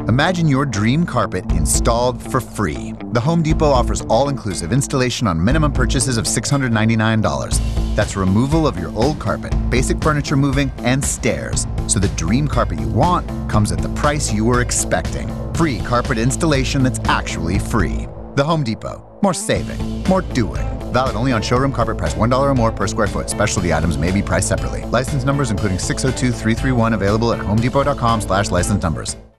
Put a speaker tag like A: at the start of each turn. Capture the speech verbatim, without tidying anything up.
A: Imagine your dream carpet installed for free. The Home Depot offers all-inclusive installation on minimum purchases of six hundred ninety-nine dollars. That's removal of your old carpet, basic furniture moving, and stairs. So the dream carpet you want comes at the price you were expecting. Free carpet installation that's actually free. The Home Depot. More saving, more doing. Valid only on showroom carpet price one dollar or more per square foot. Specialty items may be priced separately. License numbers including six oh two three three one available at homedepot dot com slash license numbers.